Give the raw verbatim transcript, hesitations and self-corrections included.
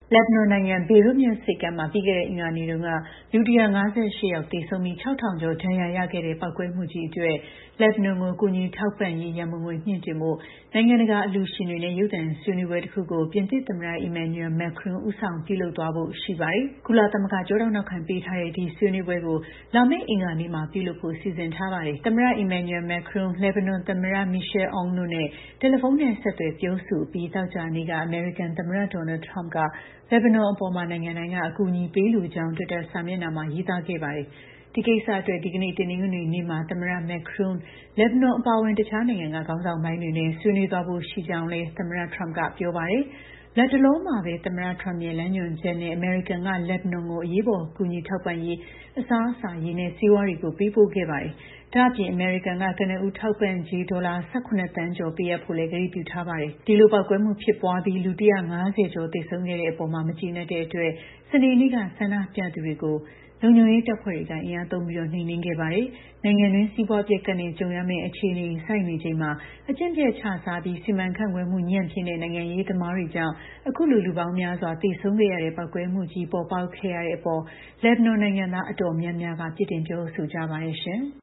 လက်ဘနွန်နိုင်ငံဘေရွတ်မြို့ဆိပ်ကမ်းမှာပြီးခဲ့တဲ့အင်္ဂါနေ့တုန်းကလူ၁၅၈ယောက်သေဆုံးပြီး၆ထောင်ကျော်ဒဏ်ရာရခဲ့တဲ့ပောက်ကွဲမှုကြီးအတွက်လက်ဘနွန်ကိုကူညီထောက်ပံ့ရေးရန်ပုံငွေမြှင့်တင်ဖို့နိုင်ငံတကာအလှူရှင်တွေနဲ့ရုပ်သံဆွေးနွေးပွဲတစ်ခုကိုပြင်သစ်သမ္မတ Emmanuel Macron ဦးဆောင်ပြုလုပ်သွားဖို့ရှိပါတယ်။ကုလသမဂ္ဂကျောထောက်နောက်ခံပေးထားတဲ့ဒီဆွေးနွေးပွဲကိုလာမယ့်အင်္ဂါနေ့မှာပြုလုပ်ဖို့စီစဉ်ထားပါတယ်။သမ္မတ Emmanuel Macron လက်ဘနွန်သမ္မတ Michel Aoun တို့နဲ့တယ်လီဖုန်းနဲ့ဆက်သွယ်ပြောဆိုအပြီးသောကြာနေ့ကအမေရိကန်သမ္မတ Donald Trump ကလက်ဘနွန်အပေါ်နိုင်ငံတိုင်းကအကူအညီပေးလိုကြောင်း Twitter စာမျက်နှာမှာရေးသားခဲ့ပါတယ်။ဒီကိစ္စအတွက်ဒီကနေ့တနင်္ဂနွေနေ့မှာသမ္မတ Macron လက်ဘနွန်အပါအဝင်တခြားနိုင်ငံကခေါင်းဆောင်ပိုင်းတွေနဲ့ဆွေးနွေးသွားဖို့ရှိကြောင်းလည်းသမ္မတ Trump ကပြောပါတယ်။လက်တလုံးမှာပဲသမ္မတ Trump ရဲ့လမ်းညွှန်ချက်နဲ့အမေရိကန်ကလက်ဘနွန်ကိုအရေးပေါ်ကူညီထောက်ပံ့ရေးအစားအစာရေနဲ့ဆေးဝါးတွေကိုပေးပို့ခဲ့ပါတယ်။ဒါ့အပြင်အမေရိကန်ကကနဦးထောက်ပံ့ကြေးဒေါ်လာ၁၇သန်းကျော်ပေးအပ်ဖို့လည်းကတိပြုထားပါတယ်။ဒီလိုပောက်ကွဲမှုဖြစ်ပွားပြီးလူ၁၅၀ကျော်သေဆုံးခဲ့တဲ့အပေါ်မှာမကျေနပ်တဲ့အတွက်စနေနေ့ကဆန္ဒပြသူတွေကိုလုံခြုံရေးတပ်ဖွဲ့တွေကအင်အားသုံးပြီးနှိမ်နင်းခဲ့ပါတယ်။နိုင်ငံတွင်းစီးပွားပျက်ကပ်နဲ့ကြုံရမယ့်အခြေအနေဆိုက်နေချိန်မှာအကျင့်ပြတ်ချစားပြီးစီမံခန့်ခွဲမှုညံ့ဖျင်းတဲ့နိုင်ငံရေးသမားတွေကြောင့်အခုလိုလူပေါင်းများစွာသေဆုံးခဲ့ရတဲ့ပောက်ကွဲမှုကြီးပေါ်ပေါက်ခဲ့ရတဲ့အပေါ်လက်ဘနွန်နိုင်ငံသားအတော်များများကပြစ်တင်ပြောဆိုကြပါတယ်ရှင်။